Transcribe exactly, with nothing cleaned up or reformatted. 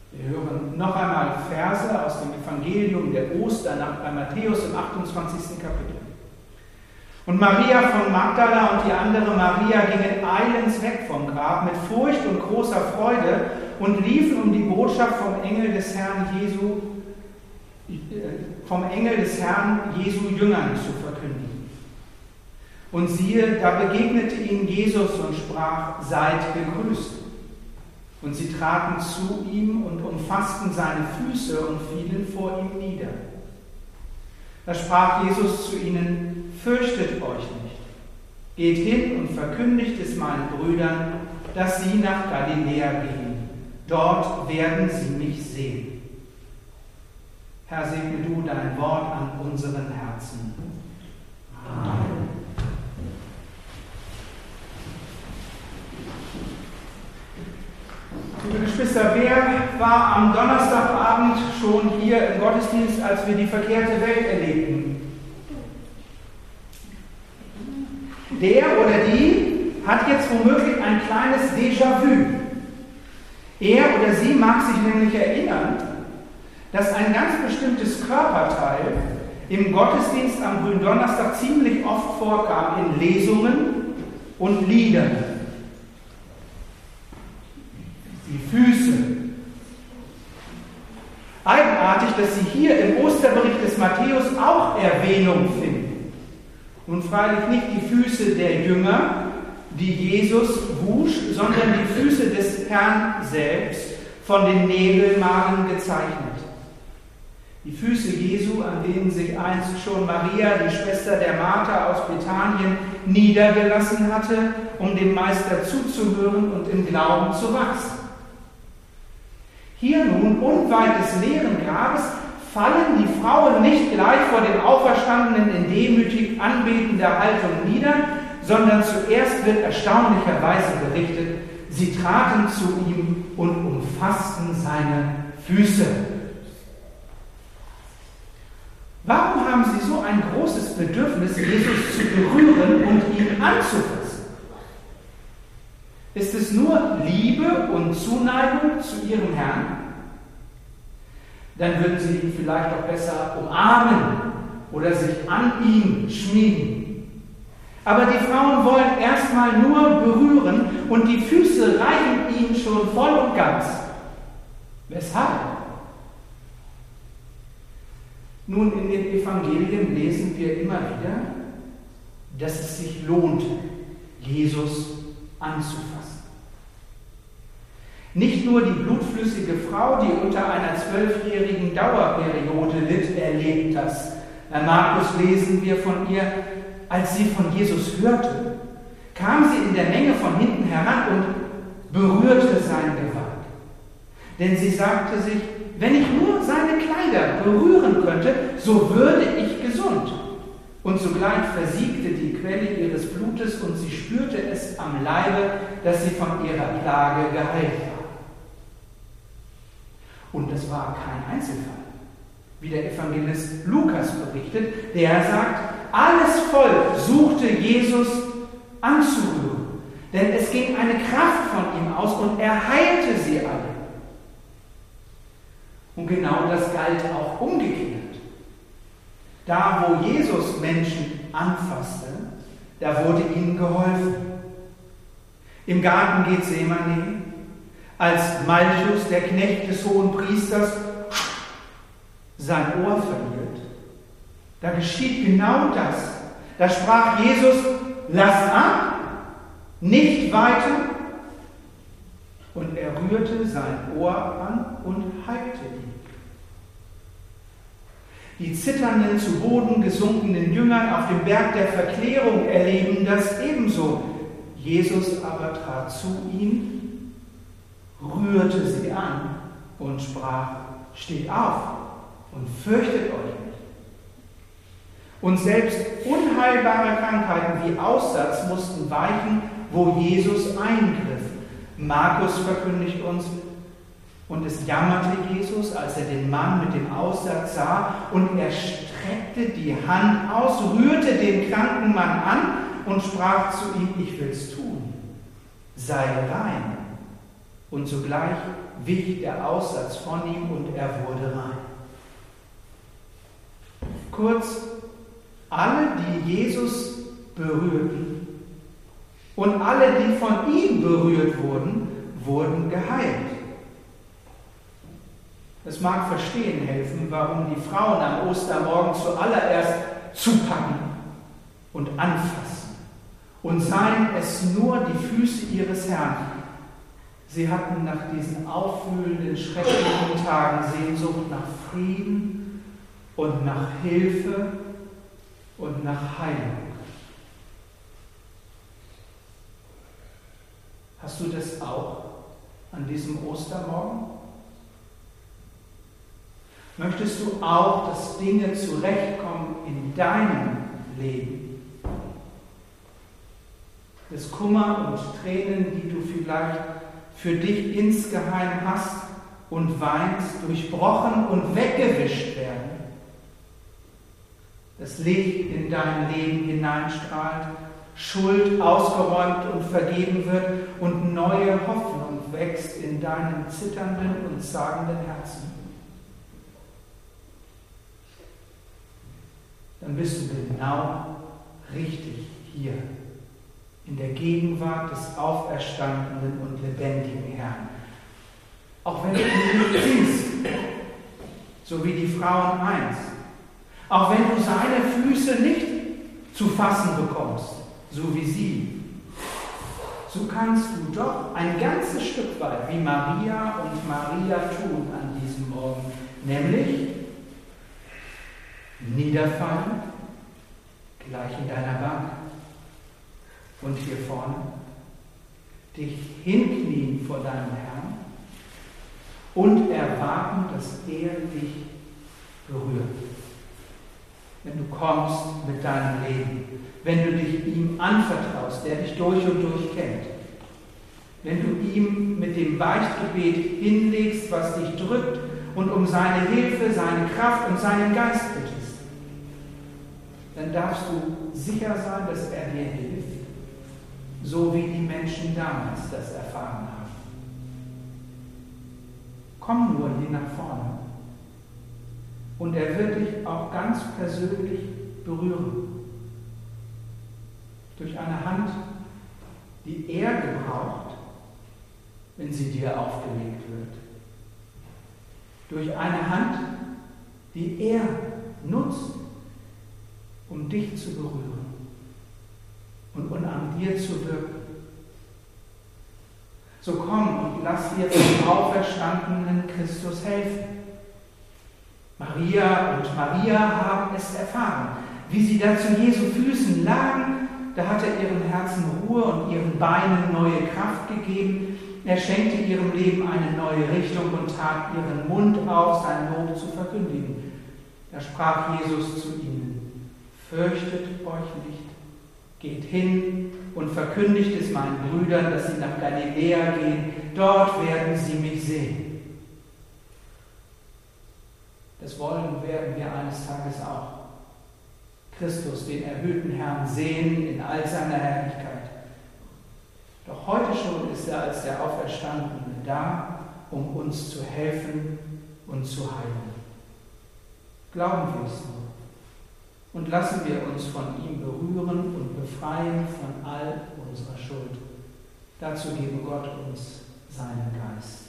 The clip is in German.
Wir hören noch einmal Verse aus dem Evangelium der Osternacht bei Matthäus im achtundzwanzigsten Kapitel. Und Maria von Magdala und die andere Maria gingen eilends weg vom Grab mit Furcht und großer Freude und liefen, um die Botschaft vom Engel des Herrn Jesu, vom Engel des Herrn Jesu Jüngern zu verkündigen. Und siehe, da begegnete ihnen Jesus und sprach: Seid gegrüßt. Und sie traten zu ihm und umfassten seine Füße und fielen vor ihm nieder. Da sprach Jesus zu ihnen: Fürchtet euch nicht. Geht hin und verkündigt es meinen Brüdern, dass sie nach Galiläa gehen. Dort werden sie mich sehen. Herr, segne du dein Wort an unseren Herzen. Amen. Liebe Geschwister, wer war am Donnerstagabend schon hier im Gottesdienst, als wir die verkehrte Welt erlebten? Der oder die hat jetzt womöglich ein kleines Déjà-vu. Er oder sie mag sich nämlich erinnern, dass ein ganz bestimmtes Körperteil im Gottesdienst am Gründonnerstag ziemlich oft vorkam in Lesungen und Liedern. Die Füße. Eigenartig, dass sie hier im Osterbericht des Matthäus auch Erwähnung finden. Nun freilich nicht die Füße der Jünger, die Jesus wusch, sondern die Füße des Herrn selbst, von den Nebelmalen gezeichnet. Die Füße Jesu, an denen sich einst schon Maria, die Schwester der Martha aus Bethanien, niedergelassen hatte, um dem Meister zuzuhören und im Glauben zu wachsen. Hier nun, unweit des leeren Grabes, fallen die Frauen nicht gleich vor dem Auferstandenen in demütig anbetender Haltung nieder, sondern zuerst wird erstaunlicherweise berichtet, sie traten zu ihm und umfassten seine Füße. Warum haben sie so ein großes Bedürfnis, Jesus zu berühren und ihn anzufassen? Ist es nur Liebe und Zuneigung zu ihrem Herrn? Dann würden sie ihn vielleicht auch besser umarmen oder sich an ihm schmiegen. Aber die Frauen wollen erstmal nur berühren und die Füße reichen ihnen schon voll und ganz. Weshalb? Nun, in den Evangelien lesen wir immer wieder, dass es sich lohnt, Jesus anzufassen. Nicht nur die blutflüssige Frau, die unter einer zwölfjährigen Dauerperiode litt, erlebt das. Bei Markus lesen wir von ihr: Als sie von Jesus hörte, kam sie in der Menge von hinten heran und berührte sein Gewand. Denn sie sagte sich: Wenn ich nur seine Kleider berühren könnte, so würde ich gesund. Und sogleich versiegte die Quelle ihres Blutes und sie spürte es am Leibe, dass sie von ihrer Plage geheilt war. Und das war kein Einzelfall. Wie der Evangelist Lukas berichtet, der sagt: Alles Volk suchte Jesus anzurühren, denn es ging eine Kraft von ihm aus und er heilte sie alle. Und genau das galt auch umgekehrt. Da, wo Jesus Menschen anfasste, da wurde ihnen geholfen. Im Garten Gethsemane, als Malchus, der Knecht des Hohenpriesters, sein Ohr verliert, da geschieht genau das. Da sprach Jesus: Lasst ab, nicht weiter. Und er rührte sein Ohr an und heilte ihn. Die zitternden, zu Boden gesunkenen Jünger auf dem Berg der Verklärung erleben das ebenso. Jesus aber trat zu ihnen, rührte sie an und sprach: Steht auf und fürchtet euch nicht. Und selbst unheilbare Krankheiten wie Aussatz mussten weichen, wo Jesus eingriff. Markus verkündigt uns: Und es jammerte Jesus, als er den Mann mit dem Aussatz sah, und er streckte die Hand aus, rührte den kranken Mann an und sprach zu ihm: Ich will's tun, sei rein. Und sogleich wich der Aussatz von ihm und er wurde rein. Kurz, alle, die Jesus berührten und alle, die von ihm berührt wurden, wurden geheilt. Es mag verstehen helfen, warum die Frauen am Ostermorgen zuallererst zupacken und anfassen und seien es nur die Füße ihres Herrn. Sie hatten nach diesen aufwühlenden, schrecklichen Tagen Sehnsucht nach Frieden und nach Hilfe und nach Heilung. Hast du das auch an diesem Ostermorgen? Möchtest du auch, dass Dinge zurechtkommen in deinem Leben? Dass Kummer und Tränen, die du vielleicht für dich insgeheim hast und weinst, durchbrochen und weggewischt werden. Das Licht in dein Leben hineinstrahlt, Schuld ausgeräumt und vergeben wird und neue Hoffnung wächst in deinem zitternden und zagenden Herzen. Dann bist du genau richtig hier, in der Gegenwart des auferstandenen und lebendigen Herrn. Auch wenn du ihn nicht siehst, so wie die Frauen einst. Auch wenn du seine Füße nicht zu fassen bekommst, so wie sie. So kannst du doch ein ganzes Stück weit, wie Maria und Maria tun an diesem Morgen, nämlich niederfallen, gleich in deiner Bank und hier vorne, dich hinknien vor deinem Herrn und erwarten, dass er dich berührt. Wenn du kommst mit deinem Leben, wenn du dich ihm anvertraust, der dich durch und durch kennt, wenn du ihm mit dem Beichtgebet hinlegst, was dich drückt und um seine Hilfe, seine Kraft und seinen Geist bittest, dann darfst du sicher sein, dass er dir hilft, so wie die Menschen damals das erfahren haben. Komm nur hier nach vorne und er wird dich auch ganz persönlich berühren. Durch eine Hand, die er gebraucht, wenn sie dir aufgelegt wird. Durch eine Hand, die er nutzt, um dich zu berühren und um an dir zu wirken. So komm und lass dir vom auferstandenen Christus helfen. Maria und Maria haben es erfahren, wie sie da zu Jesu Füßen lagen. Da hat er ihrem Herzen Ruhe und ihren Beinen neue Kraft gegeben. Er schenkte ihrem Leben eine neue Richtung und tat ihren Mund auf, sein Lob zu verkündigen. Da sprach Jesus zu ihnen: Fürchtet euch nicht, geht hin und verkündigt es meinen Brüdern, dass sie nach Galiläa gehen, dort werden sie mich sehen. Das wollen und werden wir eines Tages auch. Christus, den erhöhten Herrn, sehen in all seiner Herrlichkeit. Doch heute schon ist er als der Auferstandene da, um uns zu helfen und zu heilen. Glauben wir es nur. Und lassen wir uns von ihm berühren und befreien von all unserer Schuld. Dazu gebe Gott uns seinen Geist.